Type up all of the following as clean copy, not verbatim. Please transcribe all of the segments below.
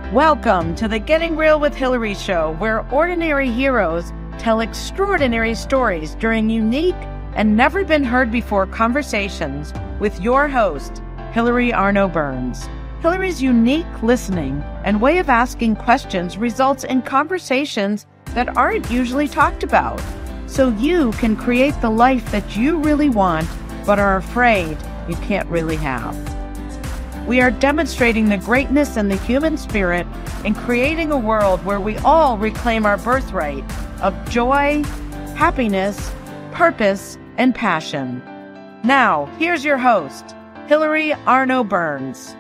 Welcome to the Getting Real with Hillary show, where ordinary heroes tell extraordinary stories during unique and never been heard before conversations with your host, Hillary Arno Burns. Hillary's unique listening and way of asking questions results in conversations that aren't usually talked about, so you can create the life that you really want but are afraid you can't really have. We are demonstrating the greatness in the human spirit and creating a world where we all reclaim our birthright of joy, happiness, purpose, and passion. Now, here's your host, Hillary Arno Burns.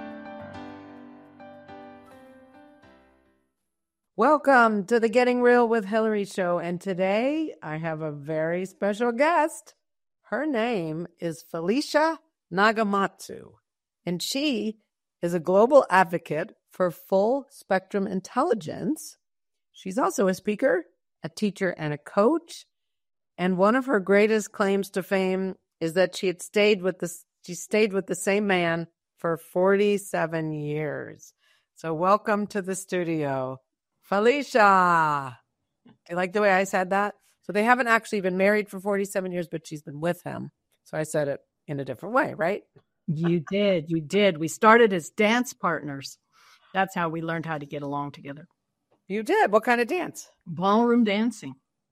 Welcome to the Getting Real with Hillary show, and today I have a very special guest. Her name is Felicia Nagamatsu. And she is a global advocate for full spectrum intelligence. She's also a speaker, a teacher, and a coach. And one of her greatest claims to fame is that she stayed with the same man for 47 years. So welcome to the studio, Felicia. Do you like the way I said that? So they haven't actually been married for 47 years, but she's been with him. So I said it in a different way, right? You did. We started as dance partners. That's how we learned how to get along together. You did? What kind of dance? Ballroom dancing.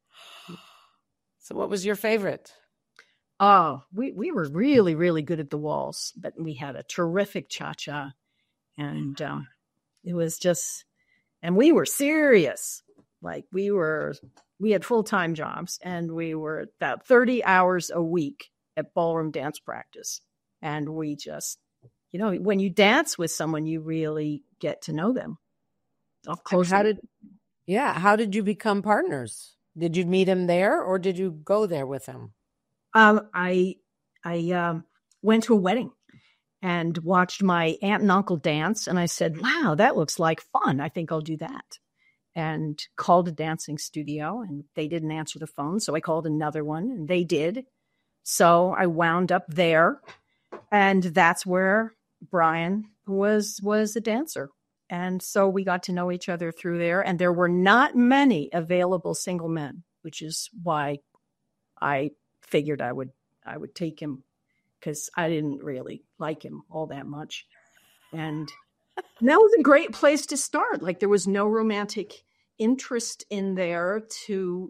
So what was your favorite? Oh, we were really, really good at the waltz, but we had a terrific cha-cha. And it was just, and we were serious. Like we had full-time jobs, and we were about 30 hours a week at ballroom dance practice. And we just, when you dance with someone, you really get to know them up close. How did you become partners? Did you meet him there, or did you go there with him? I went to a wedding and watched my aunt and uncle dance. And I said, wow, that looks like fun. I think I'll do that. And called a dancing studio, and they didn't answer the phone. So I called another one, and they did. So I wound up there. And that's where Brian was a dancer. And so we got to know each other through there. And there were not many available single men, which is why I figured I would take him, because I didn't really like him all that much. And that was a great place to start. Like there was no romantic interest in there to,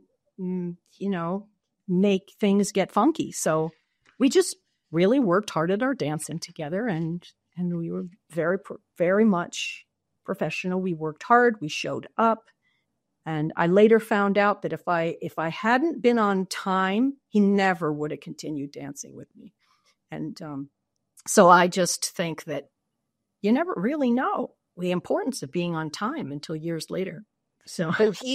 make things get funky. So we just really worked hard at our dancing together, and we were very, very much professional. We worked hard. We showed up. And I later found out that if I hadn't been on time, he never would have continued dancing with me. And so I just think that you never really know the importance of being on time until years later. So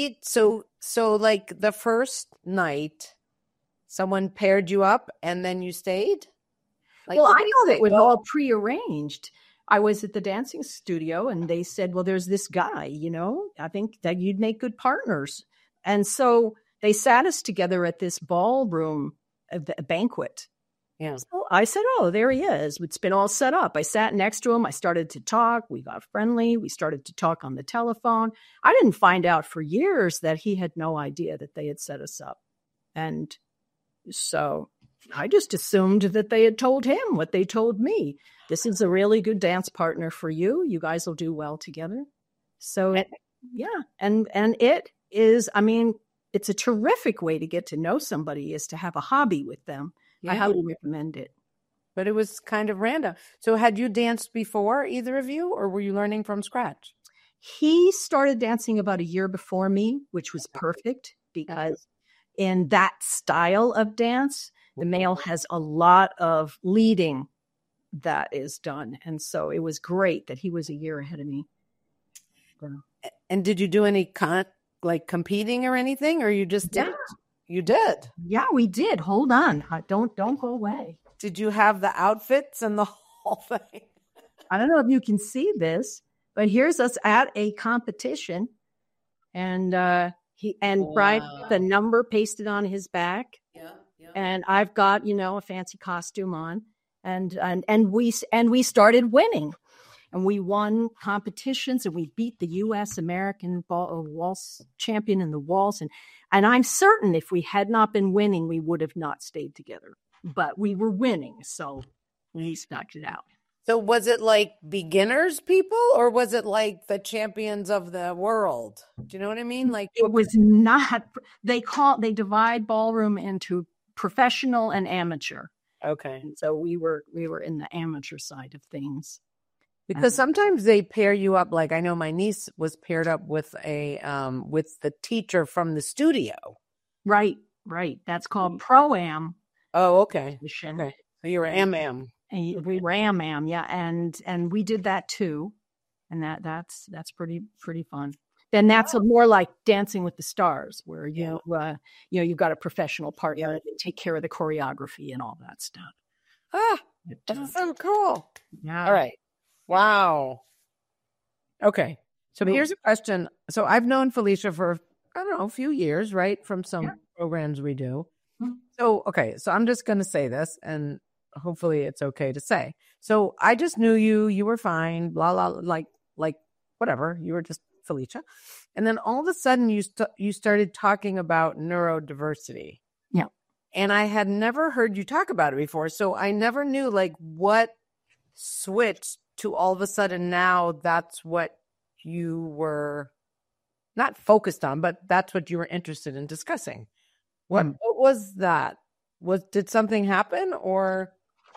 like the first night, someone paired you up and then you stayed? I know that it was all prearranged. I was at the dancing studio and they said, well, there's this guy, I think that you'd make good partners. And so they sat us together at this ballroom banquet. Yeah. So I said, oh, there he is. It's been all set up. I sat next to him. I started to talk. We got friendly. We started to talk on the telephone. I didn't find out for years that he had no idea that they had set us up. And so I just assumed that they had told him what they told me. This is a really good dance partner for you. You guys will do well together. So, And it is, it's a terrific way to get to know somebody, is to have a hobby with them. Yeah. I highly recommend it. But it was kind of random. So had you danced before, either of you, or were you learning from scratch? He started dancing about a year before me, which was perfect, because in that style of dance, the male has a lot of leading that is done. And so it was great that he was a year ahead of me. And did you do any competing or anything, or you just did? You did? Yeah, we did. Hold on. Don't go away. Did you have the outfits and the whole thing? I don't know if you can see this, but here's us at a competition. And Brian, the number pasted on his back. Yeah. And I've got, a fancy costume on, and we started winning. and we won competitions, and we beat the U.S. American waltz champion in the waltz. And I'm certain if we had not been winning, we would have not stayed together. But we were winning, so we stuck it out. So was it like beginners people, or was it like the champions of the world? Do you know what I mean? Like, it was not. They divide ballroom into professional and amateur. Okay. And so we were in the amateur side of things. Because sometimes they pair you up. Like, I know my niece was paired up with with the teacher from the studio. Right. That's called pro-am. Oh, okay. Position. Okay. So you were am. And we were am, yeah, and we did that too, and that's pretty fun. Then that's more like Dancing with the Stars, where you've got a professional partner to take care of the choreography and all that stuff. That's so cool. Yeah. All right. Wow. Okay. So here's a question. So I've known Felicia for, I don't know, a few years, right? From some programs we do. Mm-hmm. So, okay. So I'm just going to say this, and hopefully it's okay to say. So I just knew you were fine, blah, blah, like whatever. You were just Felicia. And then all of a sudden you started talking about neurodiversity. Yeah. And I had never heard you talk about it before. So I never knew like what switched to all of a sudden now that's what you were not focused on, but that's what you were interested in discussing. What was that? Did something happen, or?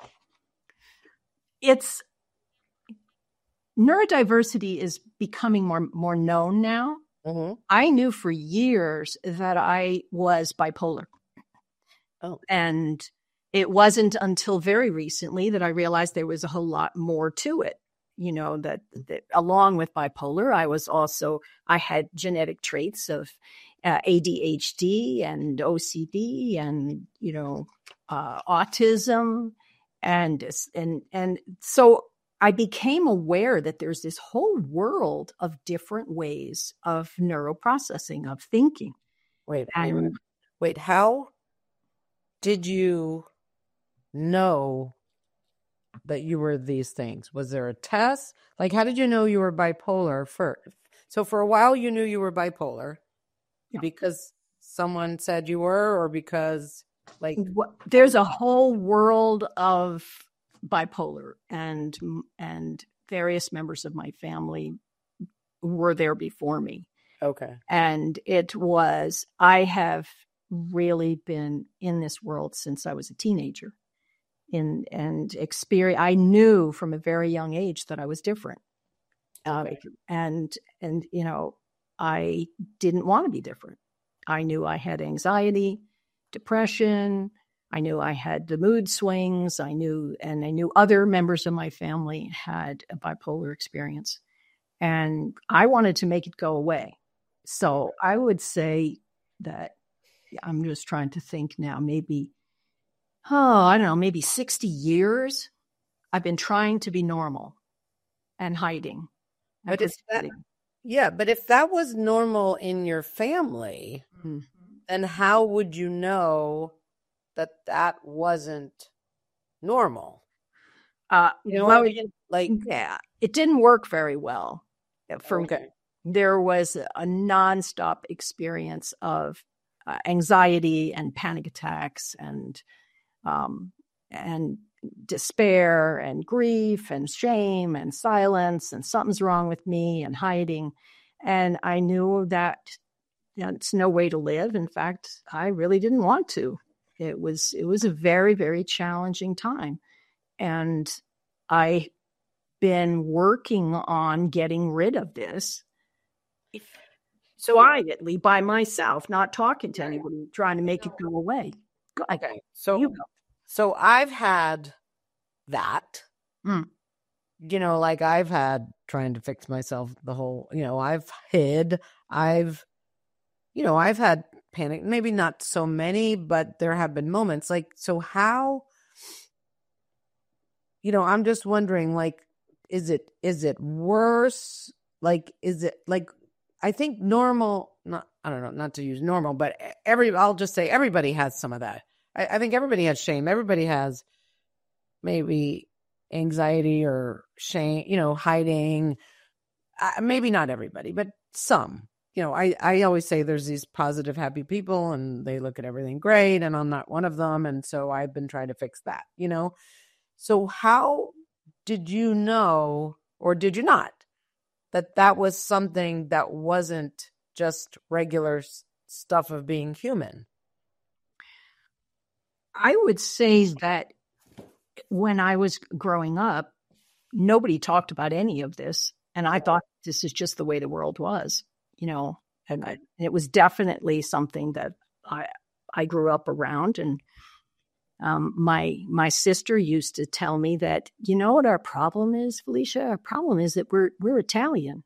It's neurodiversity is becoming more known now. Mm-hmm. I knew for years that I was bipolar. Oh. And it wasn't until very recently that I realized there was a whole lot more to it. That along with bipolar, I had genetic traits of ADHD and OCD and, autism. And so I became aware that there's this whole world of different ways of neuroprocessing, of thinking. Wait, how did you know that you were these things? Was there a test? Like, how did you know you were bipolar first? So for a while you knew you were bipolar because someone said you were, or because there's a whole world of bipolar, and various members of my family were there before me. Okay. And I have really been in this world since I was a teenager. And experience, I knew from a very young age that I was different. Okay. And I didn't want to be different. I knew I had anxiety, depression. I knew I had the mood swings. I knew other members of my family had a bipolar experience, and I wanted to make it go away. So I would say that I'm just trying to think now, maybe 60 years I've been trying to be normal and hiding. But if that was normal in your family, mm-hmm. then how would you know that wasn't normal? It didn't work very well for me. There was a nonstop experience of anxiety and panic attacks and despair and grief and shame and silence and something's wrong with me and hiding. And I knew that it's no way to live. In fact, I really didn't want to. It was a very, very challenging time. And I've been working on getting rid of this. So quietly by myself, not talking to anybody, trying to make it go away. Okay. So I've had that, I've had trying to fix myself the whole, I've hid, I've had panic, maybe not so many, but there have been moments so how, I'm just wondering, is it worse? Is it I think normal, I don't know, not to use normal, but I'll just say everybody has some of that. I think everybody has shame. Everybody has maybe anxiety or shame, hiding. Maybe not everybody, but some. I always say there's these positive, happy people and they look at everything great, and I'm not one of them. And so I've been trying to fix that, So how did you know, or did you not, that was something that wasn't just regular stuff of being human? I would say that when I was growing up, nobody talked about any of this. And I thought this is just the way the world was, and it was definitely something that I grew up around. And my sister used to tell me that, you know what our problem is, Felicia? Our problem is that we're Italian.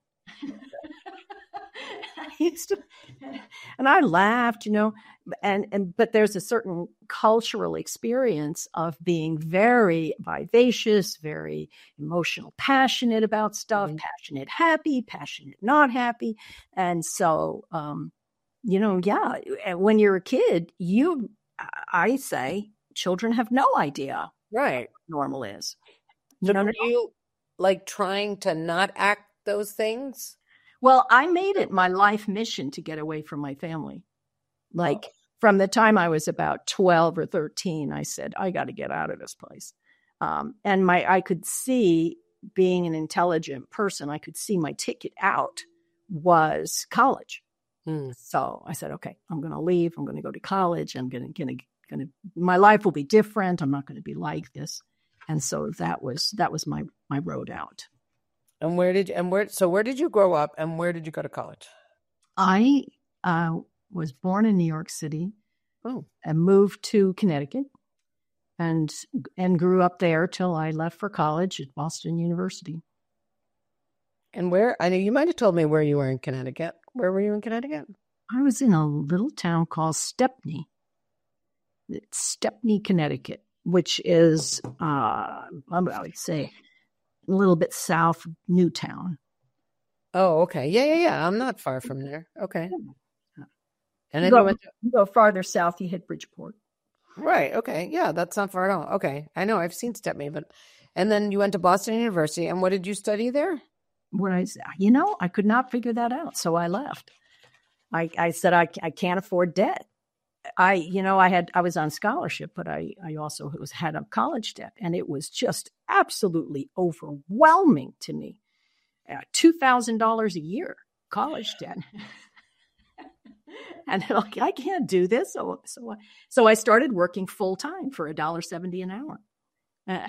And I laughed, but there's a certain cultural experience of being very vivacious, very emotional, passionate about stuff, passionate, happy, passionate, not happy. And so, when you're a kid, I say children have no idea right what normal is. So are you trying to not act those things? Well, I made it my life mission to get away from my family. From the time I was about 12 or 13, I said, I got to get out of this place. And I could see, being an intelligent person, I could see my ticket out was college. So I said, okay, I'm going to leave. I'm going to go to college. I'm going to, my life will be different. I'm not going to be like this. And so that was my road out. And where did you grow up, and where did you go to college? I was born in New York City and moved to Connecticut and grew up there till I left for college at Boston University. And where? I know you might have told me where you were in Connecticut. Where were you in Connecticut? I was in a little town called Stepney. It's Stepney, Connecticut, which is, I would say, a little bit south of Newtown. Oh, okay. Yeah. I'm not far from there. Okay. And then you go farther south, you hit Bridgeport. Right. Okay. Yeah, that's not far at all. Okay. I know I've seen Stepney, and then you went to Boston University, and what did you study there? I could not figure that out. So I left. I said, I can't afford debt. I was on scholarship, but I also had a college debt, and it was just absolutely overwhelming to me. $2,000 a year college debt. And I can't do this. So I started working full time for $1.70 an hour.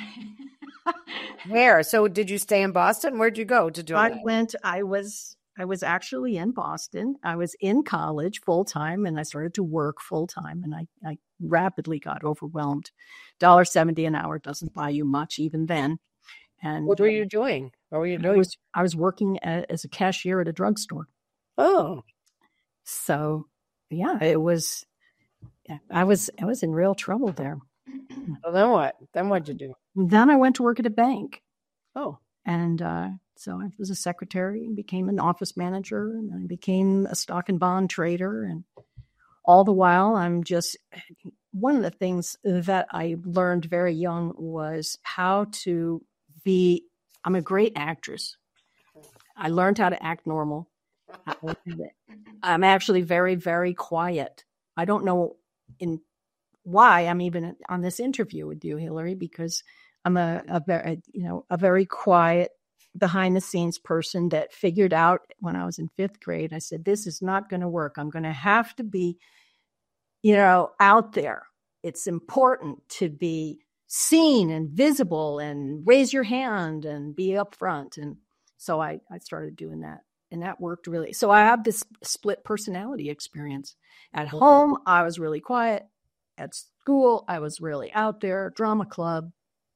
Where? So did you stay in Boston? Where'd you go to do it? I was actually in Boston. I was in college full time, and I started to work full time, and I rapidly got overwhelmed. $1.70 an hour doesn't buy you much even then. And what were you doing? What were you doing? I was working as a cashier at a drugstore. Oh, so yeah, it was. I was in real trouble there. Well, then what? Then what'd you do? Then I went to work at a bank. Oh, and so I was a secretary and became an office manager, and I became a stock and bond trader. And all the while, one of the things that I learned very young was how to be. I'm a great actress. I learned how to act normal. I'm actually very, very quiet. I don't know why I'm even on this interview with you, Hillary, because I'm a very quiet, behind the scenes person that figured out when I was in 5th grade. I said, this is not going to work. I'm going to have to be, out there. It's important to be seen and visible and raise your hand and be upfront. And so I started doing that. And that worked really. So I have this split personality experience. At home, I was really quiet. At school, I was really out there, drama club,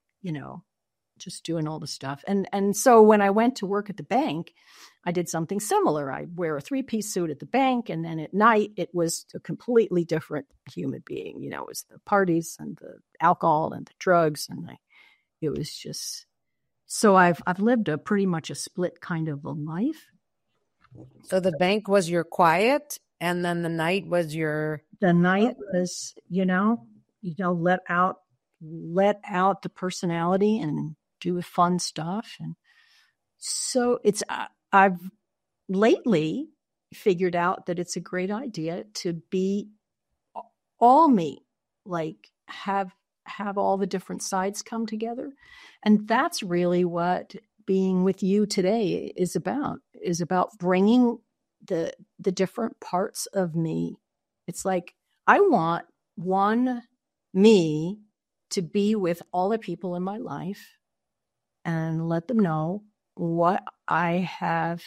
just doing all the stuff. And so when I went to work at the bank, I did something similar. I wear a 3-piece suit at the bank. And then at night, it was a completely different human being. It was the parties and the alcohol and the drugs. And it was just, so I've lived pretty much a split kind of a life. So the bank was your quiet, and then the night was your... The night was, let out the personality and do with fun stuff. And so I've lately figured out that it's a great idea to be all me, like have all the different sides come together. And that's really what being with you today is about bringing the different parts of me. It's like, I want one me to be with all the people in my life and let them know what I've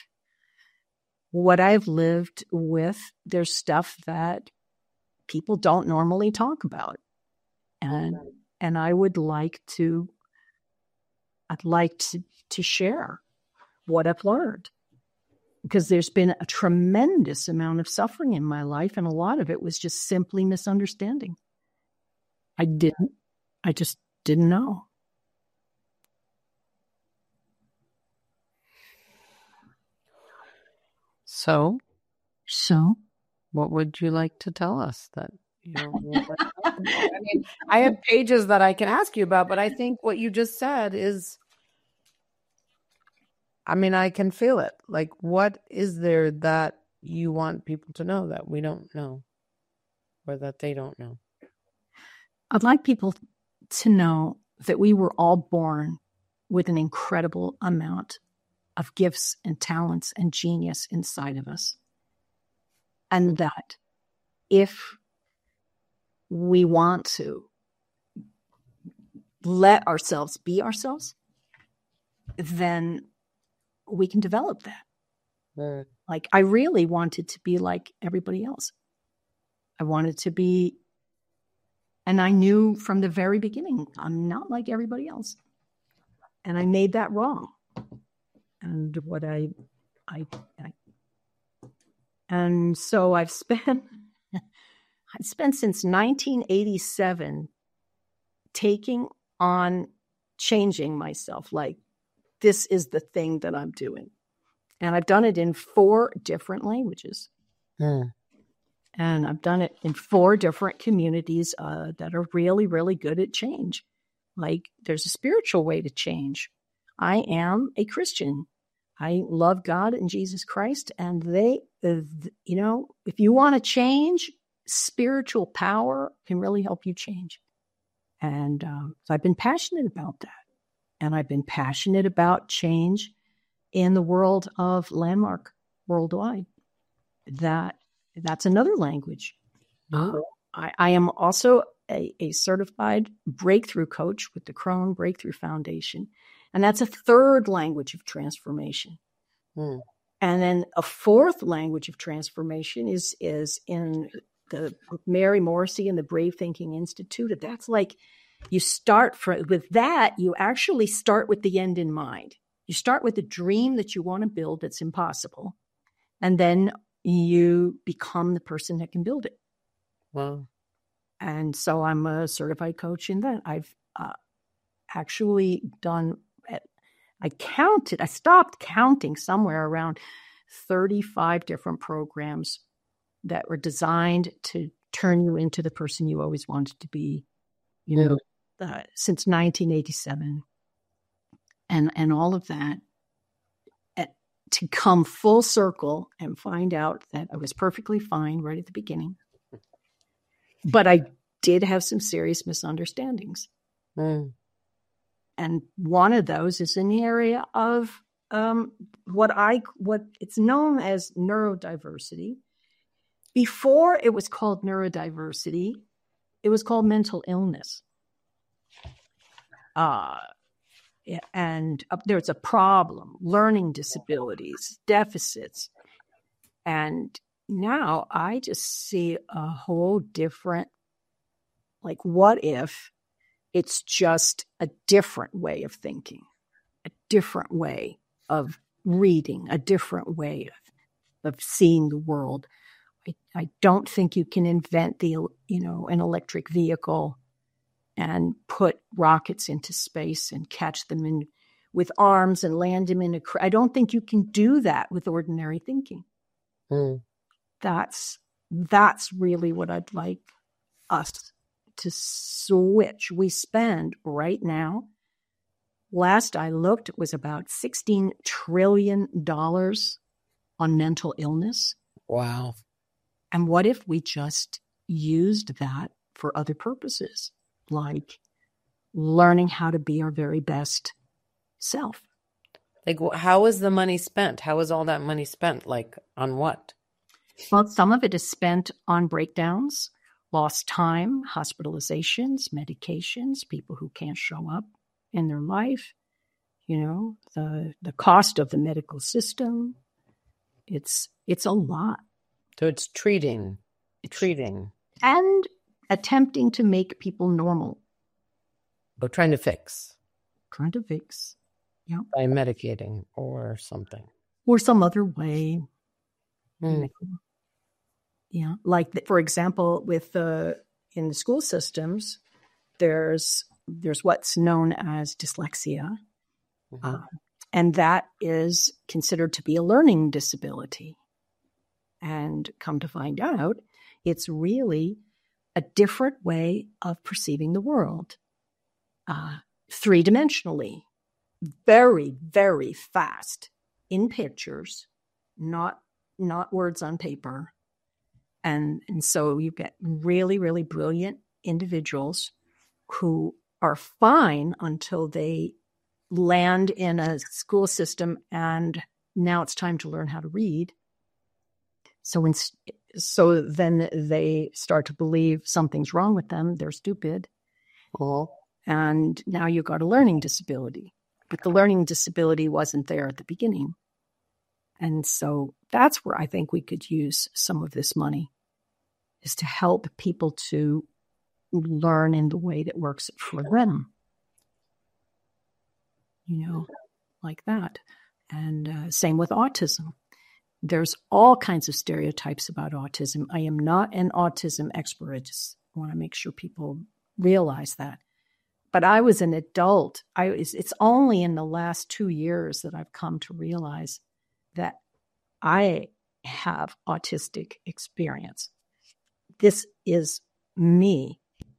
lived with. There's stuff that people don't normally talk about. And I'd like to share what I've learned, because there's been a tremendous amount of suffering in my life, and a lot of it was just simply misunderstanding. I just didn't know. So what would you like to tell us that I mean, I have pages that I can ask you about, but I think what you just said is, I mean, I can feel it. Like, what is there that you want people to know that we don't know, or that they don't know? I'd like people to know that we were all born with an incredible amount of gifts and talents and genius inside of us. And that if we want to let ourselves be ourselves, then we can develop that. Right. Like, I really wanted to be like everybody else. I wanted to be, and I knew from the very beginning, I'm not like everybody else. And I made that wrong. And what and so I've spent since 1987 taking on changing myself. Like, this is the thing that I'm doing. And I've done it in 4 different languages. And I've done it in 4 different communities that are really, really good at change. Like, there's a spiritual way to change. I am a Christian. I love God and Jesus Christ. And they, if you want to change, spiritual power can really help you change. And so I've been passionate about that. And I've been passionate about change in the world of Landmark Worldwide. That's another language. I am also a certified breakthrough coach with the Crone Breakthrough Foundation. And that's a 3rd language of transformation. And then a 4th language of transformation is in the Mary Morrissey and the Brave Thinking Institute. That's like, you start with that, you actually start with the end in mind. You start with a dream that you want to build that's impossible. And then you become the person that can build it. Wow. And so I'm a certified coach in that. I've actually done, I stopped counting somewhere around 35 different programs that were designed to turn you into the person you always wanted to be, since 1987. And all of that, to come full circle and find out that I was perfectly fine right at the beginning. But I did have some serious misunderstandings. And one of those is in the area of what it's known as neurodiversity. Before it was called neurodiversity, it was called mental illness. And there's a problem, learning disabilities, deficits. And now I just see a whole different, like, what if it's just a different way of thinking, a different way of reading, a different way of seeing the world. I don't think you can invent an electric vehicle and put rockets into space and catch them in with arms and land them in I don't think you can do that with ordinary thinking. That's really what I'd like us to switch. We spend right now last I looked, it was about $16 trillion on mental illness. Wow. And what if we just used that for other purposes, like learning how to be our very best self? Like, how is the money spent? How is all that money spent? Like, on what? Well, some of it is spent on breakdowns, lost time, hospitalizations, medications, people who can't show up in their life, the cost of the medical system. It's a lot. So it's treating. And attempting to make people normal. But trying to fix. Yeah. By medicating or something. Or some other way. Mm. Yeah. Like, for example, in the school systems, there's what's known as dyslexia. Mm-hmm. And that is considered to be a learning disability. And come to find out, it's really a different way of perceiving the world. 3-dimensionally, very, very fast in pictures, not words on paper. And so you get really, really brilliant individuals who are fine until they land in a school system and now it's time to learn how to read. So then they start to believe something's wrong with them. They're stupid. Oh. And now you've got a learning disability. But the learning disability wasn't there at the beginning. And so that's where I think we could use some of this money, is to help people to learn in the way that works for them. Like that. And same with autism. There's all kinds of stereotypes about autism. I am not an autism expert. I just want to make sure people realize that. But I was an adult. It's only in the last 2 years that I've come to realize that I have autistic experience. This is me,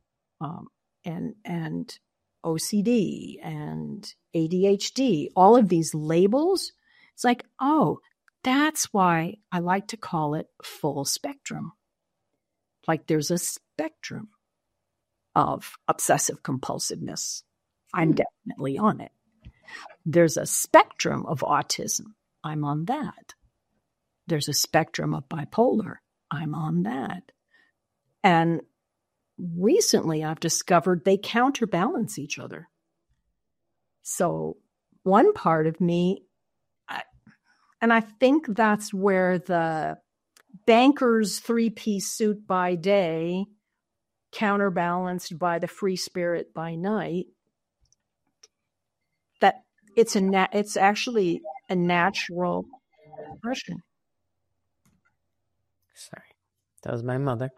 and OCD and ADHD, all of these labels. It's like, oh, that's why I like to call it full spectrum. Like there's a spectrum of obsessive compulsiveness. I'm definitely on it. There's a spectrum of autism. I'm on that. There's a spectrum of bipolar. I'm on that. And recently I've discovered they counterbalance each other. So one part of me, and I think that's where the banker's 3-piece suit by day, counterbalanced by the free spirit by night, that it's actually a natural progression. Sorry, that was my mother.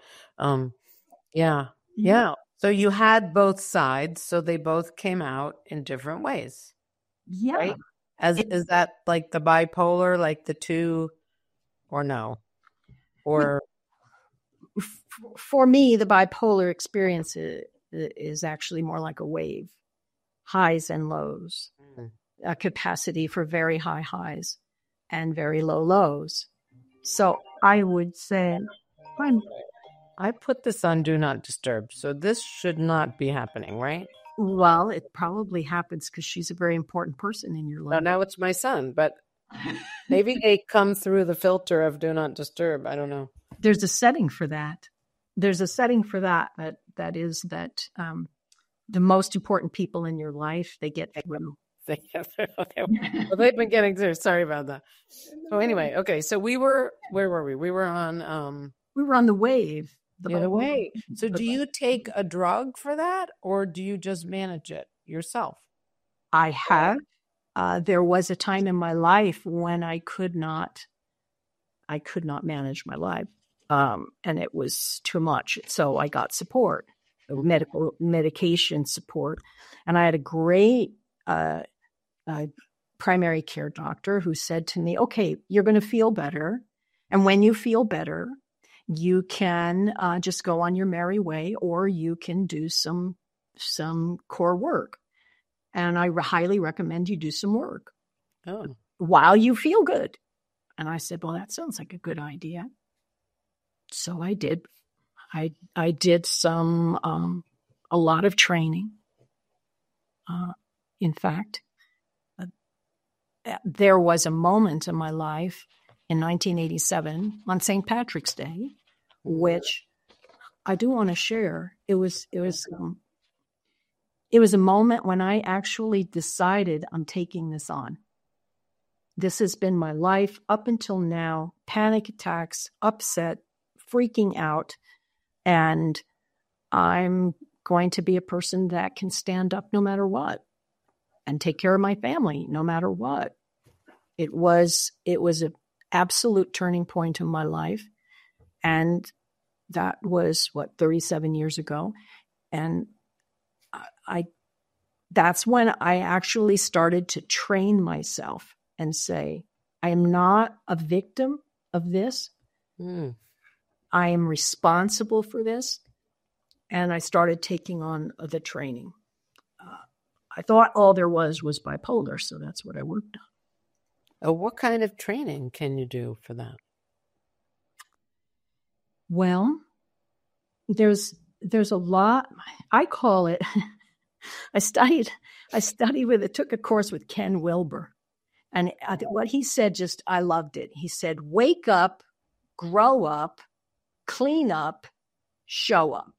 Yeah. So you had both sides, so they both came out in different ways. Yeah. Right? Is that like the bipolar, like the two, or no? Or for me, the bipolar experience is actually more like a wave, highs and lows, a capacity for very high highs and very low lows. So I would say I put this on Do Not Disturb, so this should not be happening, right? Well, it probably happens because she's a very important person in your life. Well, now it's my son, but maybe they come through the filter of Do Not Disturb. I don't know. There's a setting for that. There's a setting for that the most important people in your life, they get through. Okay. Well, they've been getting through. Sorry about that. So anyway, okay. So where were we? We were on the wave. The wave. So do you take a drug for that, or do you just manage it yourself? I have. There was a time in my life when I could not manage my life. And it was too much. So I got support, medication support. And I had a great primary care doctor who said to me, okay, you're going to feel better. And when you feel better, you can just go on your merry way, or you can do some core work. and I highly recommend you do some work while you feel good. And I said, well, that sounds like a good idea. So I did. I did a lot of training. In fact, there was a moment in my life in 1987 on St. Patrick's Day, which I do want to share. It was a moment when I actually decided I'm taking this on. This has been my life up until now, panic attacks, upset, freaking out, and I'm going to be a person that can stand up no matter what and take care of my family no matter what. It was an absolute turning point in my life, and that was 37 years ago, and that's when I actually started to train myself and say, I am not a victim of this. I am responsible for this. And I started taking on the training. I thought all there was bipolar, so that's what I worked on. What kind of training can you do for that? Well, there's a lot. I call it. I took a course with Ken Wilber, and what he said, I loved it. He said, "Wake up, grow up, clean up, show up."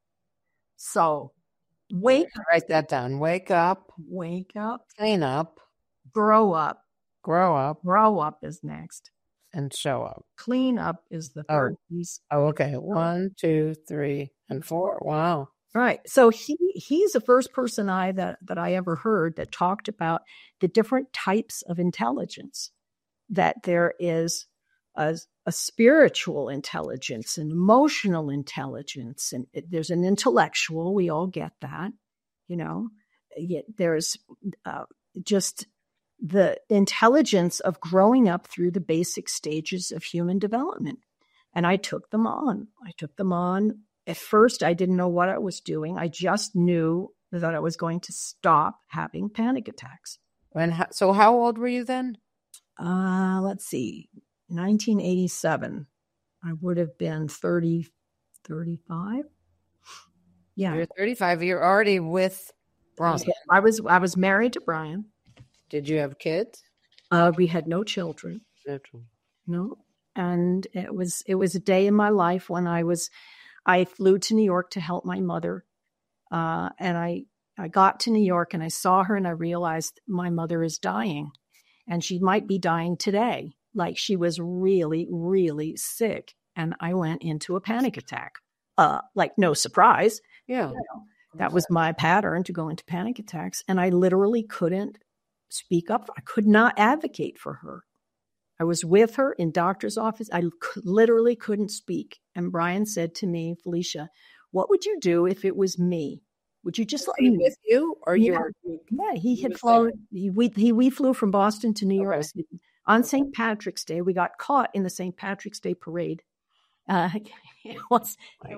So, write that down. Wake up, clean up, grow up. Grow up is next. And show up. Clean up is the third piece. Oh, okay. 1, 2, 3, and 4. Wow. Right. So he's the first person that I ever heard that talked about the different types of intelligence, that there is a spiritual intelligence, an emotional intelligence, and there's an intellectual. We all get that, Yet there's just the intelligence of growing up through the basic stages of human development. And I took them on. At first, I didn't know what I was doing. I just knew that I was going to stop having panic attacks. So how old were you then? Let's see. 1987. I would have been 35. Yeah. You're 35. You're already with Brian. I was married to Brian. Did you have kids? We had no children. No. And it was a day in my life when I flew to New York to help my mother. And I got to New York and I saw her and I realized my mother is dying, and she might be dying today. Like, she was really, really sick. And I went into a panic attack. No surprise. Yeah. That was my pattern, to go into panic attacks. And I literally couldn't speak up. I could not advocate for her. I was with her in doctor's office. I literally couldn't speak. And Brian said to me, "Felicia, what would you do if it was me? Would you just let me with you, or yeah, he had flown. We flew from Boston to New York City on St. Patrick's Day. We got caught in the St. Patrick's Day parade. It was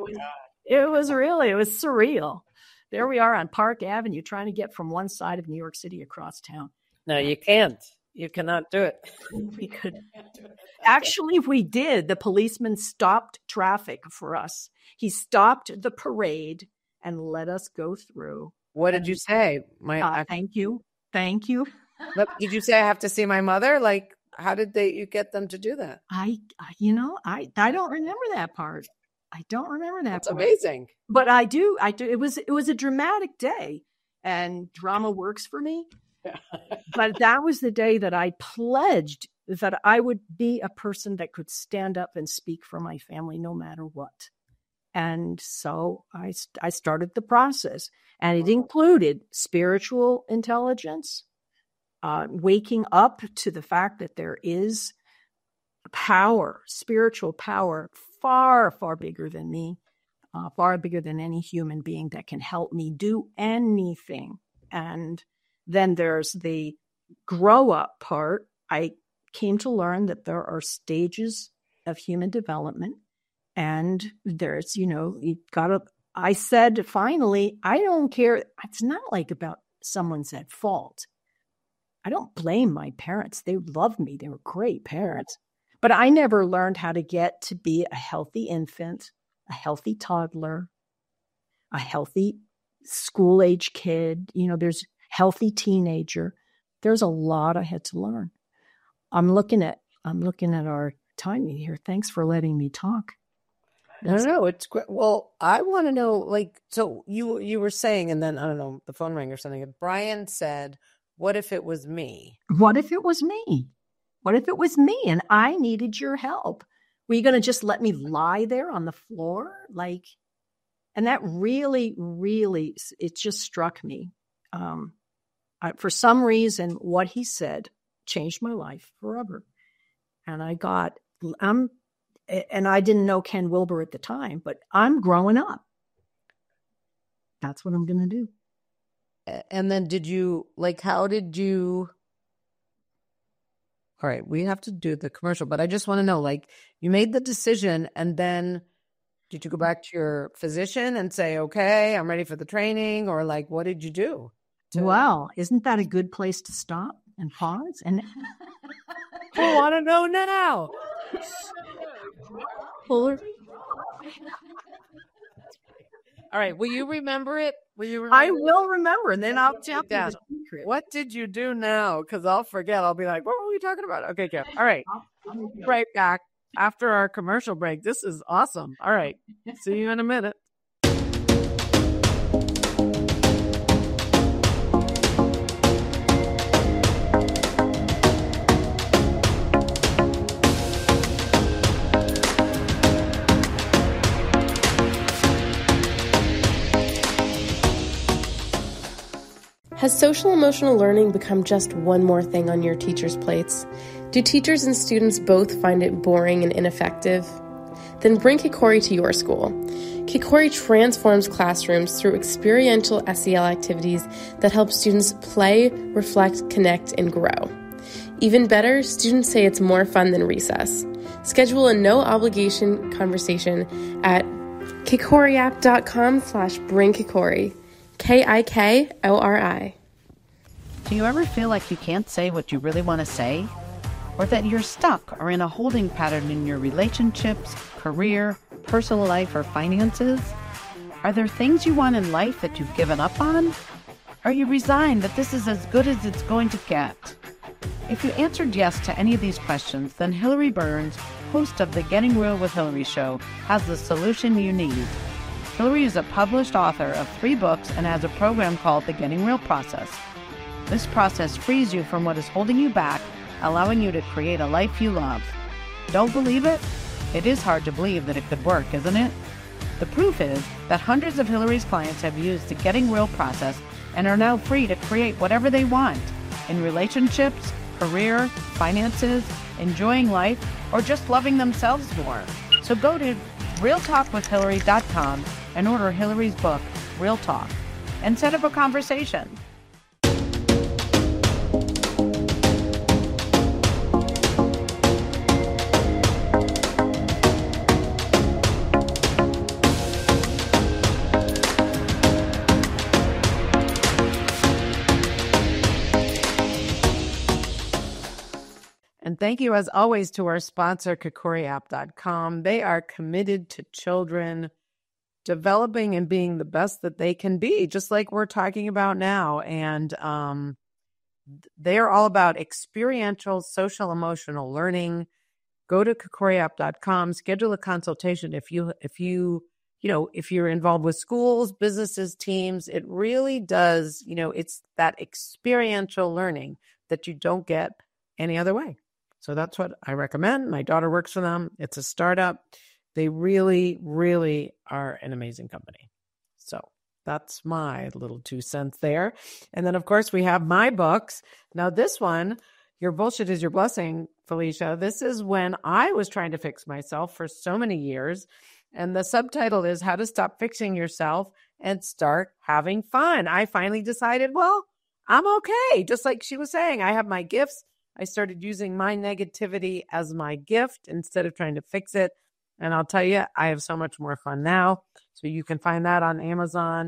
surreal. There we are on Park Avenue trying to get from one side of New York City across town. No, you can't. You cannot do it. We could. Actually, we did. The policeman stopped traffic for us. He stopped the parade and let us go through. What did you say? Thank you. Thank you. Did you say I have to see my mother? Like, how did you get them to do that? I don't remember that part. That's amazing. But I do. It was a dramatic day, and drama works for me. But that was the day that I pledged that I would be a person that could stand up and speak for my family no matter what. And so I started the process, and it included spiritual intelligence, waking up to the fact that there is power, spiritual power, far, far bigger than me, far bigger than any human being that can help me do anything. And then there's the grow up part. I came to learn that there are stages of human development, and there's, I said, finally, I don't care. It's not like about someone's at fault. I don't blame my parents. They loved me. They were great parents. But I never learned how to get to be a healthy infant, a healthy toddler, a healthy school-age kid. There's healthy teenager. There's a lot I had to learn. I'm looking at our timing here. Thanks for letting me talk. No, it's great. Well, I want to know, so you were saying, and then, I don't know, the phone rang or something. Brian said, what if it was me? What if it was me? What if it was me and I needed your help? Were you going to just let me lie there on the floor? And that really, really, it just struck me. For some reason, what he said changed my life forever. And I didn't know Ken Wilber at the time, but I'm growing up. That's what I'm going to do. And then how did you, all right, we have to do the commercial, but I just want to know, you made the decision and then did you go back to your physician and say, okay, I'm ready for the training? Or what did you do? Wow. Isn't that a good place to stop and pause? And I want to know now. Fuller. All right. Will you remember it? I will remember, and then I'll tell you the secret. What did you do now? Because I'll forget. I'll be like, what were we talking about? Okay, Jeff. All right. Right back after our commercial break. This is awesome. All right. See you in a minute. Has social-emotional learning become just one more thing on your teachers' plates? Do teachers and students both find it boring and ineffective? Then bring Kikori to your school. Kikori transforms classrooms through experiential SEL activities that help students play, reflect, connect, and grow. Even better, students say it's more fun than recess. Schedule a no-obligation conversation at kikoriapp.com/bringkikori. KIKORI. Do you ever feel like you can't say what you really want to say? Or that you're stuck or in a holding pattern in your relationships, career, personal life, or finances? Are there things you want in life that you've given up on? Are you resigned that this is as good as it's going to get? If you answered yes to any of these questions, then Hillary Burns, host of the Getting Real with Hillary show, has the solution you need. Hillary is a published author of 3 books and has a program called the Getting Real Process. This process frees you from what is holding you back, allowing you to create a life you love. Don't believe it? It is hard to believe that it could work, isn't it? The proof is that hundreds of Hillary's clients have used the Getting Real process and are now free to create whatever they want in relationships, career, finances, enjoying life, or just loving themselves more. So go to realtalkwithhillary.com and order Hillary's book, Real Talk, and set up a conversation. And thank you, as always, to our sponsor, kikoriapp.com. They are committed to children developing and being the best that they can be, just like we're talking about now. And they're all about experiential, social, emotional learning. Go to kikoriapp.com, schedule a consultation if you're involved with schools, businesses, teams. It really does, it's that experiential learning that you don't get any other way. So that's what I recommend. My daughter works for them. It's a startup. They really, really are an amazing company. So that's my little 2 cents there. And then, of course, we have my books. Now, this one, Your Bullshit is Your Blessing, Felicia. This is when I was trying to fix myself for so many years. And the subtitle is How to Stop Fixing Yourself and Start Having Fun. I finally decided, well, I'm okay. Just like she was saying, I have my gifts. I started using my negativity as my gift instead of trying to fix it. And I'll tell you, I have so much more fun now. So you can find that on Amazon.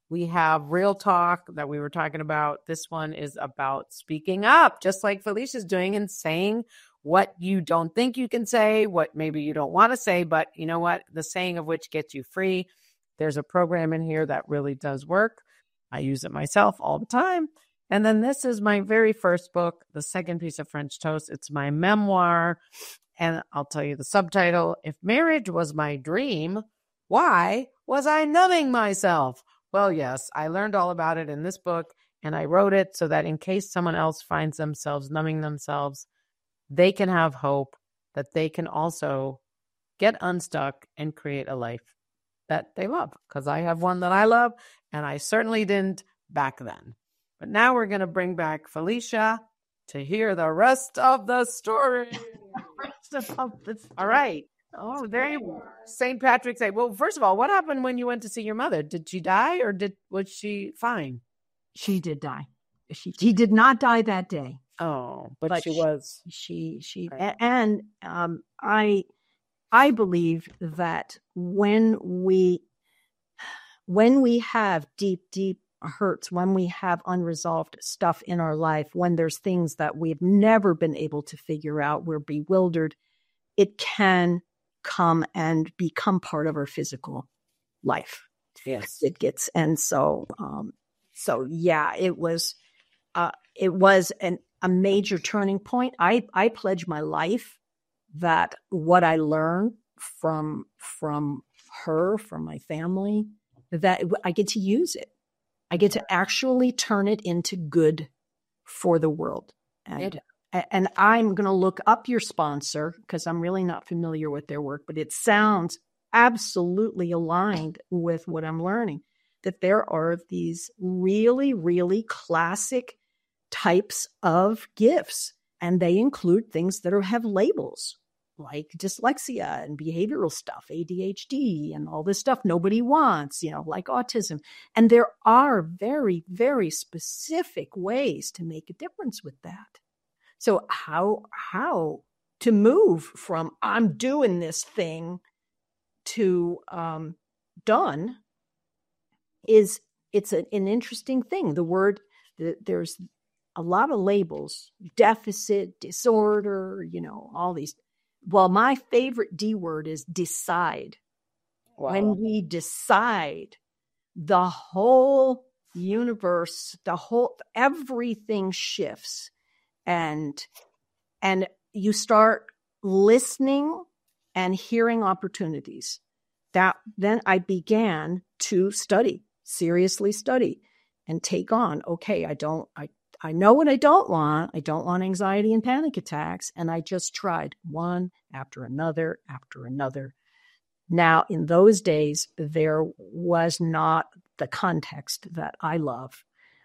We have Real Talk that we were talking about. This one is about speaking up, just like Felicia's doing, and saying what you don't think you can say, what maybe you don't want to say, but you know what? The saying of which gets you free. There's a program in here that really does work. I use it myself all the time. And then this is my very first book, The Second Piece of French Toast. It's my memoir. And I'll tell you the subtitle. If marriage was my dream, why was I numbing myself? Well, yes, I learned all about it in this book, and I wrote it so that in case someone else finds themselves numbing themselves, they can have hope that they can also get unstuck and create a life that they love. Because I have one that I love, and I certainly didn't back then. But now we're going to bring back Felicia to hear the rest of the story. All right. Oh, there you are. St. Patrick's Day. Well, first of all, what happened when you went to see your mother? Did she die or was she fine? She did die. She did not die that day. Oh, but she was. Right. And I believe that when we have deep hurts, when we have unresolved stuff in our life, when there's things that we've never been able to figure out, we're bewildered, it can come and become part of our physical life. Yes, it gets. And so yeah, it was a major turning point. I pledge my life that what I learned from her, from my family, that I get to use it. I get to actually turn it into good for the world. And I'm going to look up your sponsor because I'm really not familiar with their work, but it sounds absolutely aligned with what I'm learning, that there are these really, really classic types of gifts, and they include things that have labels like dyslexia and behavioral stuff, ADHD and all this stuff nobody wants, like autism. And there are very, very specific ways to make a difference with that. So how to move from I'm doing this thing to done it's an interesting thing. The word, there's a lot of labels, deficit, disorder, all these. Well, my favorite D word is decide. Wow. When we decide, the whole universe, everything shifts. And you start listening and hearing opportunities. Then I began to seriously study and take on, okay, I know what I don't want. I don't want anxiety and panic attacks. And I just tried one after another after another. Now, in those days, there was not the context that I love.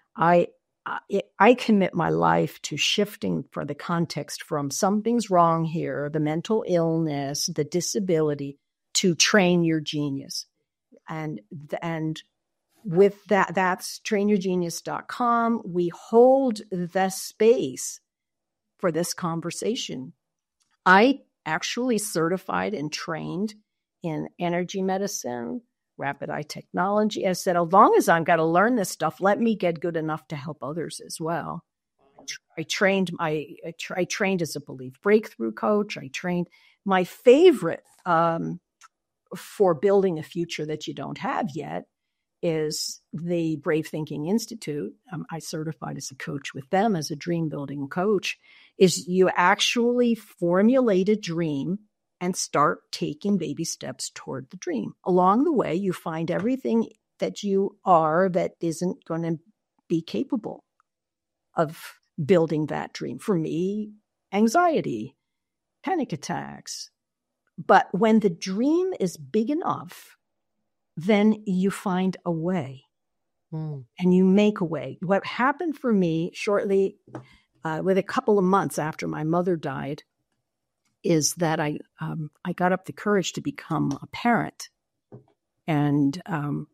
I commit my life to shifting for the context from something's wrong here, the mental illness, the disability, to train your genius. And with that's trainyourgenius.com. We hold the space for this conversation. I actually certified and trained in energy medicine, rapid eye technology. I said, as long as I've got to learn this stuff, let me get good enough to help others as well. I trained as a belief breakthrough coach. I trained my favorite for building a future that you don't have yet is the Brave Thinking Institute. I certified as a coach with them as a dream building coach. Is you actually formulate a dream and start taking baby steps toward the dream. Along the way, you find everything that you are that isn't going to be capable of building that dream. For me, anxiety, panic attacks. But when the dream is big enough, then you find a way and you make a way. What happened for me shortly, with a couple of months after my mother died, is that I got up the courage to become a parent. And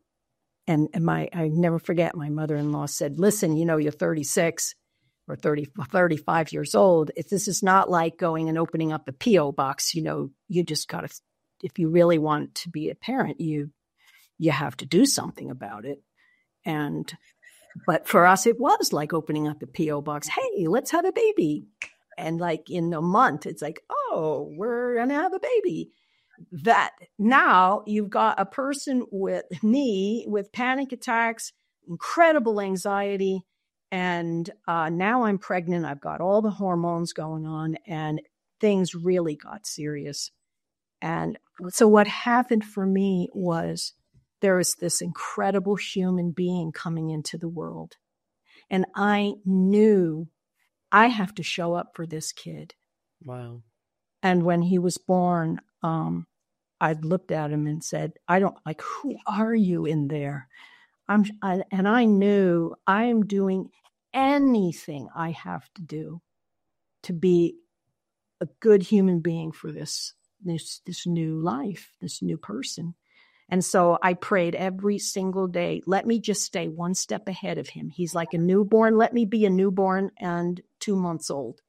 I never forget, my mother-in-law said, listen, you're 36 or 35 years old. This is not like going and opening up a P.O. box. You just got to, if you really want to be a parent, you have to do something about it. But for us, it was like opening up a P.O. box. Hey, let's have a baby. And like in a month, it's like, oh, we're going to have a baby. That now you've got a person with me with panic attacks, incredible anxiety. And now I'm pregnant. I've got all the hormones going on and things really got serious. And so what happened for me was there was this incredible human being coming into the world. And I knew I have to show up for this kid. Wow. And when he was born, I looked at him and said, who are you in there? And I knew I am doing anything I have to do to be a good human being for this new life, this new person. And so I prayed every single day, let me just stay one step ahead of him. He's like a newborn. Let me be a newborn and 2 months old.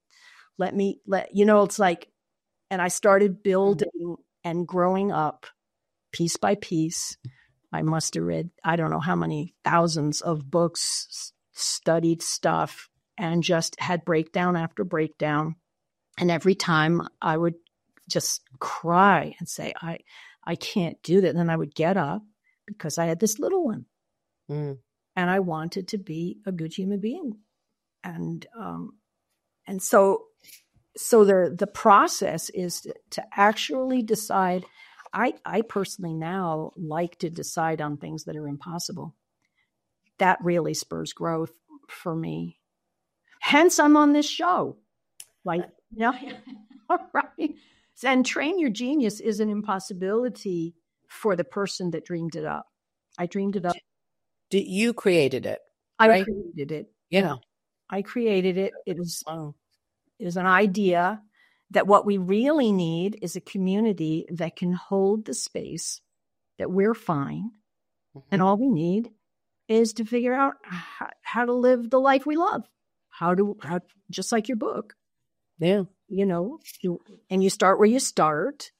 It's like, and I started building and growing up piece by piece. I must have read, I don't know how many thousands of books, studied stuff, and just had breakdown after breakdown. And every time I would just cry and say, I can't do that. And then I would get up because I had this little one and I wanted to be a good human being. And so the process is to actually decide. I personally now like to decide on things that are impossible. That really spurs growth for me. Hence, I'm on this show. All right. And Train Your Genius is an impossibility for the person that dreamed it up. I dreamed it up. You created it. I created it. Yeah. I created it. It is an idea that what we really need is a community that can hold the space, that we're fine. Mm-hmm. And all we need is to figure out how to live the life we love. How just like your book. Yeah. And you start where you start.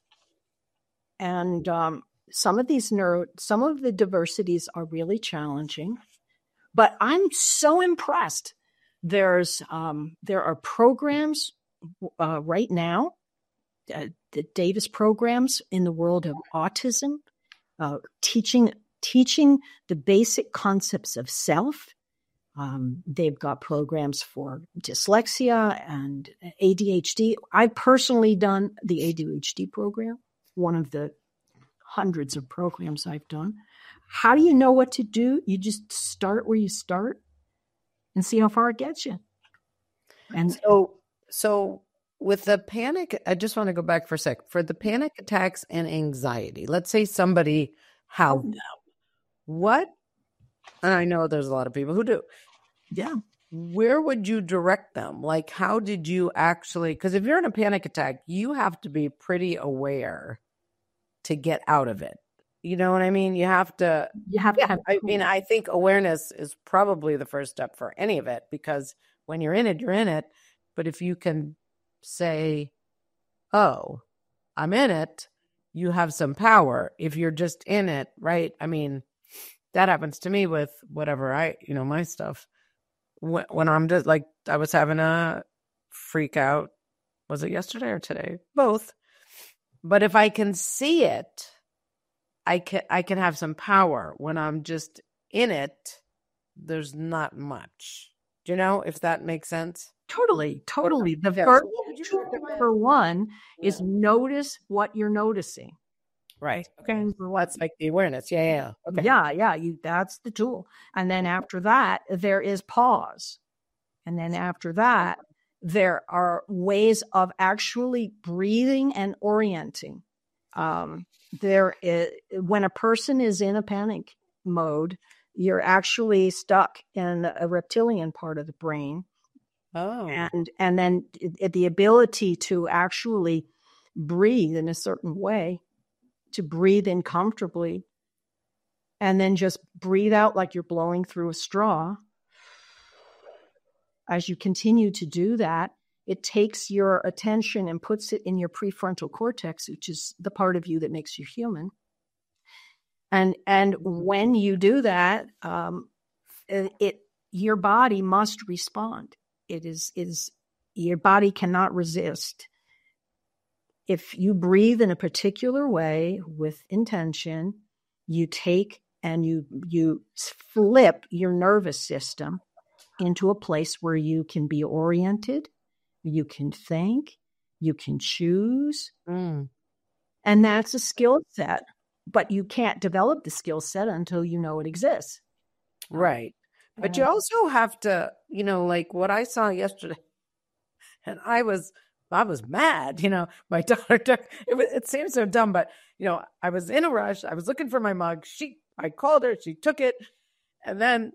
And some of the diversities are really challenging, but I'm so impressed. There are programs right now, the Davis programs in the world of autism, teaching the basic concepts of self. They've got programs for dyslexia and ADHD. I've personally done the ADHD program, one of the hundreds of programs I've done. How do you know what to do? You just start where you start and see how far it gets you. And so with the panic, I just want to go back for a sec. For the panic attacks and anxiety, let's say somebody have them. What? And I know there's a lot of people who do. Yeah. Where would you direct them? Like, how did you actually, because if you're in a panic attack, you have to be pretty aware to get out of it. You know what I mean? You have to have. I think awareness is probably the first step for any of it, because when you're in it, you're in it. But if you can say, oh, I'm in it, you have some power. If you're just in it, right? I mean, that happens to me with whatever my stuff. When I'm just like, I was having a freak out. Was it yesterday or today? Both. But if I can see it, I can have some power. When I'm just in it, there's not much. Do you know if that makes sense? Totally. The first for one is notice what you're noticing. Right. Okay. Well, that's like the awareness. Yeah. Okay. Yeah. That's the tool. And then after that, there is pause. And then after that, there are ways of actually breathing and orienting. There is, when a person is in a panic mode, you're actually stuck in a reptilian part of the brain. Oh. And then the ability to actually breathe in a certain way, to breathe in comfortably, and then just breathe out like you're blowing through a straw. As you continue to do that, it takes your attention and puts it in your prefrontal cortex, which is the part of you that makes you human. And when you do that, your body must respond. It is your body cannot resist. If you breathe in a particular way with intention, you take and you flip your nervous system into a place where you can be oriented, you can think, you can choose. And that's a skill set, but you can't develop the skill set until you know it exists. Right. But you also have to, like what I saw yesterday, and I was mad, my daughter took, it seems so dumb, but, I was in a rush. I was looking for my mug. I called her, she took it. And then,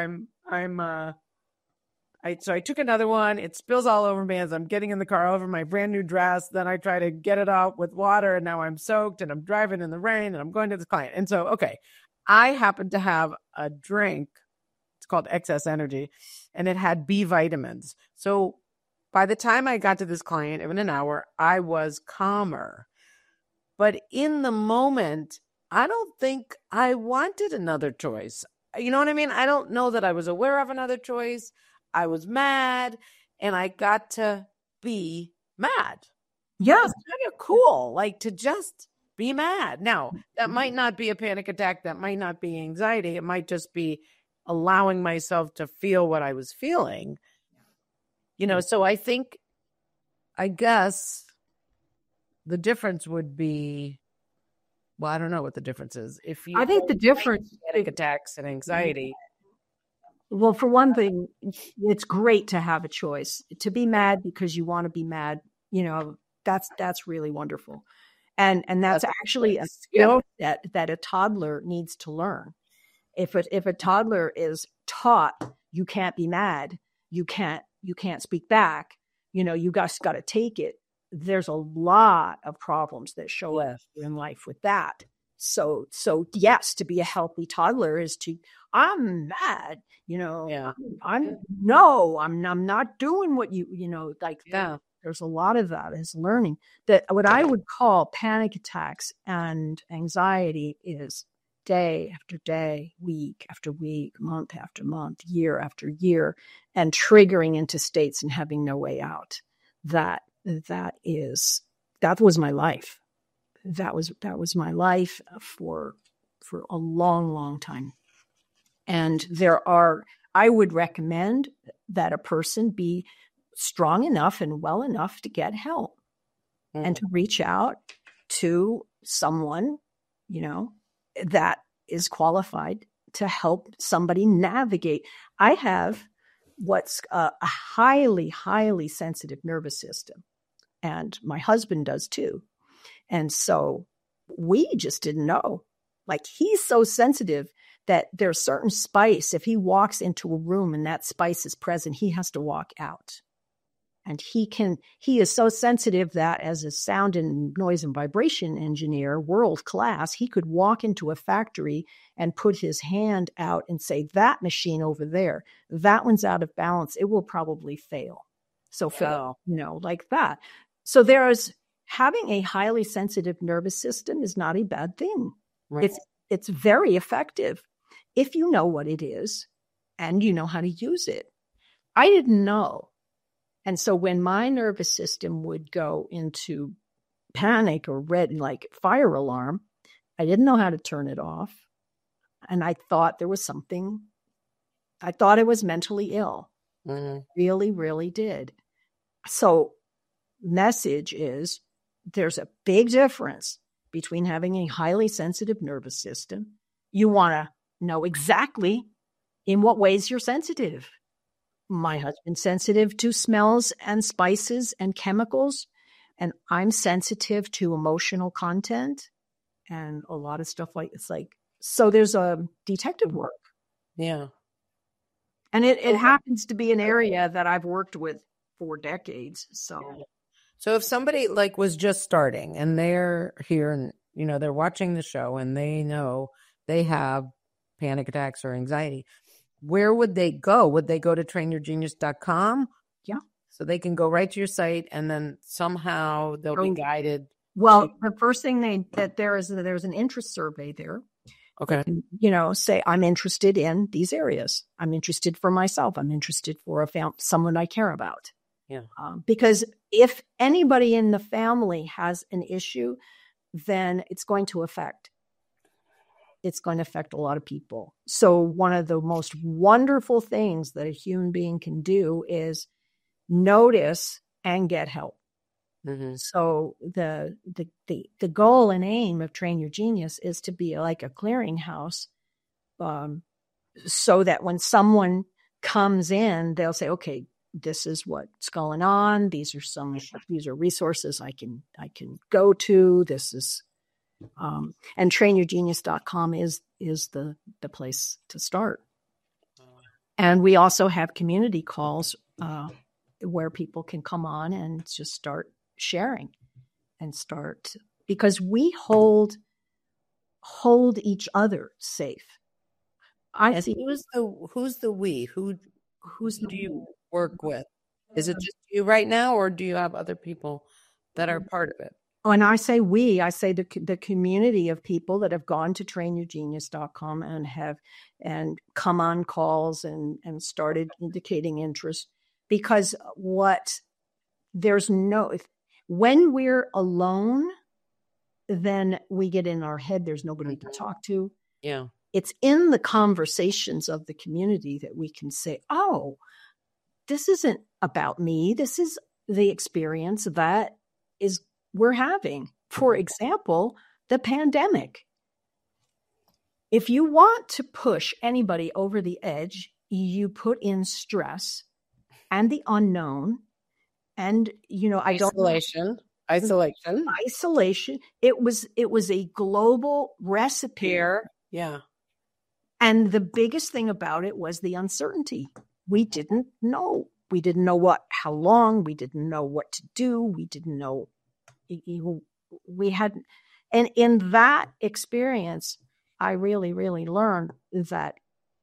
so I took another one. It spills all over me as I'm getting in the car over my brand new dress. Then I try to get it out with water, and now I'm soaked and I'm driving in the rain and I'm going to this client. And so, okay, I happen to have a drink. It's called Excess Energy, and it had B vitamins. So by the time I got to this client, in an hour, I was calmer. But in the moment, I don't think I wanted another choice. You know what I mean? I don't know that I was aware of another choice. I was mad, and I got to be mad. Yeah. It's kind of cool, like to just be mad. Now, that might not be a panic attack. That might not be anxiety. It might just be allowing myself to feel what I was feeling. So I guess the difference would be, well, I don't know what the difference is. I think the difference, panic attacks and anxiety. Well, for one thing, it's great to have a choice. To be mad because you want to be mad, that's really wonderful. And that's actually a skill set that a toddler needs to learn. If a toddler is taught you can't be mad, you can't speak back, you just got to take it. There's a lot of problems that show up in life with that. So yes, to be a healthy toddler is I'm mad, I'm not doing what there's a lot of that is learning that what I would call panic attacks and anxiety is day after day, week after week, month after month, year after year, and triggering into states and having no way out. That was my life. That was my life for a long, long time. And I would recommend that a person be strong enough and well enough to get help and to reach out to someone, that is qualified to help somebody navigate. I have what's a highly, highly sensitive nervous system, and my husband does too. And so we just didn't know. Like, he's so sensitive that there's certain spice. If he walks into a room and that spice is present, he has to walk out. And he is so sensitive that as a sound and noise and vibration engineer, world class, he could walk into a factory and put his hand out and say, that machine over there, that one's out of balance. It will probably fail. So, like that. So having a highly sensitive nervous system is not a bad thing. Right. It's very effective if you know what it is and you know how to use it. I didn't know. And so when my nervous system would go into panic or red, like fire alarm, I didn't know how to turn it off. And I thought there was something. I thought I was mentally ill. Mm-hmm. Really, really did. So message is, there's a big difference between having a highly sensitive nervous system. You want to know exactly in what ways you're sensitive. My husband's sensitive to smells and spices and chemicals, and I'm sensitive to emotional content and a lot of stuff so there's a detective work. Yeah. And it happens to be an area that I've worked with for decades. So if somebody was just starting and they're here and, they're watching the show and they know they have panic attacks or anxiety, where would they go? Would they go to trainyourgenius.com? Yeah. So they can go right to your site and then somehow they'll be guided. Well, the first thing there's an interest survey there. Okay. Say, I'm interested in these areas. I'm interested for myself. I'm interested for someone I care about. Yeah. Because if anybody in the family has an issue, then it's going to affect a lot of people. So one of the most wonderful things that a human being can do is notice and get help. Mm-hmm. So the goal and aim of Train Your Genius is to be like a clearinghouse, so that when someone comes in, they'll say, okay, this is what's going on. These are resources I can go to. This is, and trainyourgenius.com is the place to start. And we also have community calls, where people can come on and just start sharing and because we hold each other safe. I see. Who's the we? Who do you work with? Is it just you right now, or do you have other people that are part of it? When I say we, I say the community of people that have gone to trainyourgenius.com and come on calls and started indicating interest, because when we're alone, then we get in our head. There's nobody to talk to. Yeah. It's in the conversations of the community that we can say, oh, this isn't about me. This is the experience that we're having. For example, the pandemic. If you want to push anybody over the edge, you put in stress and the unknown. And, Isolation. It was a global recipe. Here. Yeah. And the biggest thing about it was the uncertainty. We didn't know. We didn't know how long. We didn't know what to do. We didn't know. And in that experience, I really, really learned that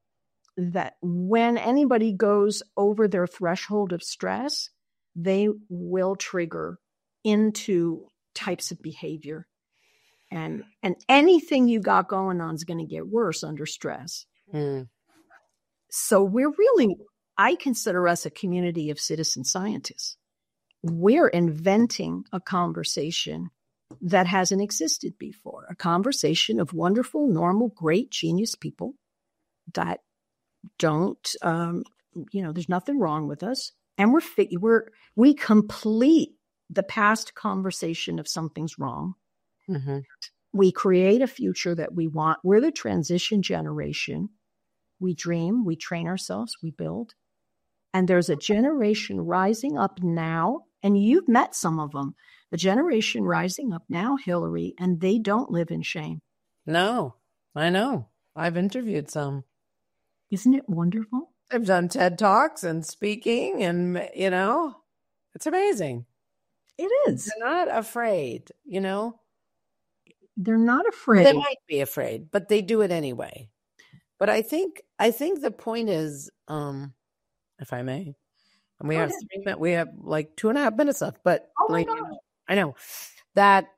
when anybody goes over their threshold of stress, they will trigger into types of behavior. And anything you got going on is going to get worse under stress. Mm. So I consider us a community of citizen scientists. We're inventing a conversation that hasn't existed before, a conversation of wonderful, normal, great, genius people that don't, there's nothing wrong with us. And we complete the past conversation of something's wrong. Mm-hmm. We create a future that we want. We're the transition generation. We dream, we train ourselves, we build. And there's a generation rising up now, and you've met some of them. The generation rising up now, Hillary, and they don't live in shame. No, I know. I've interviewed some. Isn't it wonderful? I've done TED Talks and speaking, and, it's amazing. It is. They're not afraid, They're not afraid. They might be afraid, but they do it anyway. But I think the point is, if I may, and we have like 2.5 minutes left, but my God. I know that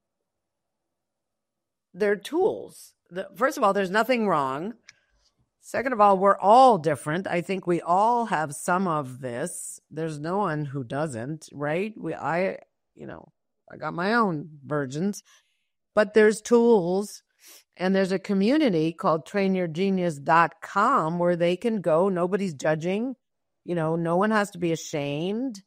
they're tools. First of all, there's nothing wrong. Second of all, we're all different. I think we all have some of this. There's no one who doesn't, right? I got my own versions, but there's tools, and there's a community called trainyourgenius.com where they can go. Nobody's judging. No one has to be ashamed.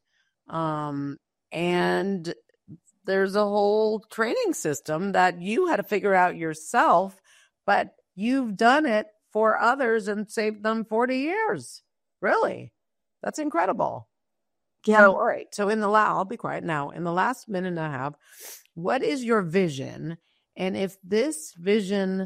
And there's a whole training system that you had to figure out yourself, but you've done it for others and saved them 40 years. Really? That's incredible. Yeah. So, all right. So I'll be quiet now. In the last minute and a half, what is your vision? And if this vision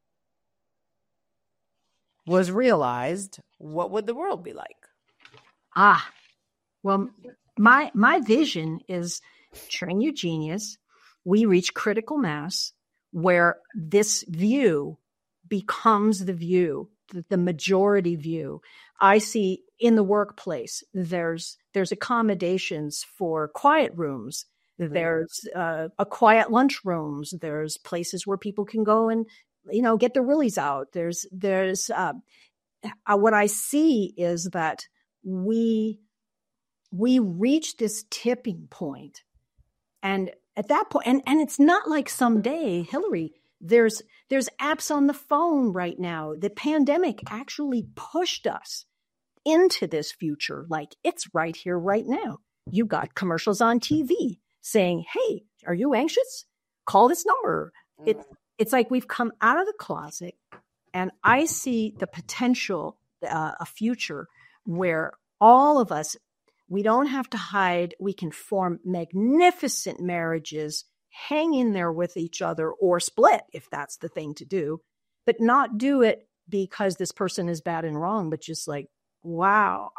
was realized, what would the world be like? Well, my vision is Train Your Genius. We reach critical mass where this view becomes the view, the majority view. I see in the workplace, there's accommodations for quiet rooms. Mm-hmm. There's a quiet lunch rooms. There's places where people can go and get the willies out. There's what I see is that we reach this tipping point, and at that point, and it's not like someday, Hillary, there's apps on the phone right now. The pandemic actually pushed us into this future. Like, it's right here, right now. You got commercials on TV saying, hey, are you anxious? Call this number. It's like we've come out of the closet, and I see the potential, a future where all of us, we don't have to hide. We can form magnificent marriages, hang in there with each other, or split if that's the thing to do, but not do it because this person is bad and wrong, but just like, wow,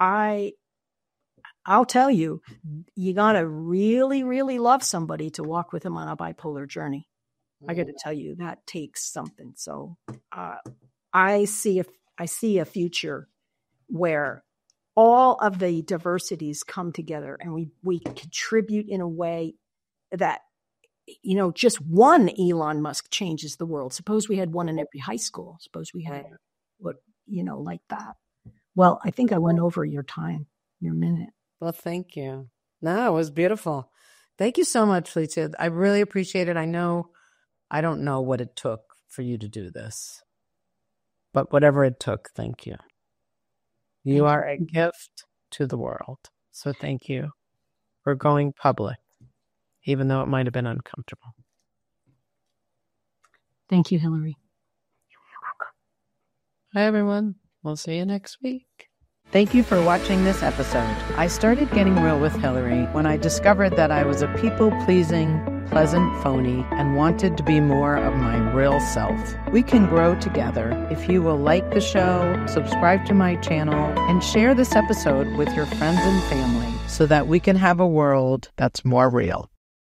I'll tell you, you got to really, really love somebody to walk with them on a bipolar journey. I got to tell you, that takes something. So I see a future where all of the diversities come together, and we contribute in a way that, just one Elon Musk changes the world. Suppose we had one in every high school. Suppose we had like that. Well, I think I went over your minute. Well, thank you. No, it was beautiful. Thank you so much, Felicia. I really appreciate it. I don't know what it took for you to do this, but whatever it took, thank you. You are a gift to the world. So thank you for going public, even though it might have been uncomfortable. Thank you, Hillary. You're welcome. Hi, everyone. We'll see you next week. Thank you for watching this episode. I started Getting Real with Hillary when I discovered that I was a people-pleasing, pleasant phony and wanted to be more of my real self. We can grow together if you will like the show, subscribe to my channel, and share this episode with your friends and family so that we can have a world that's more real.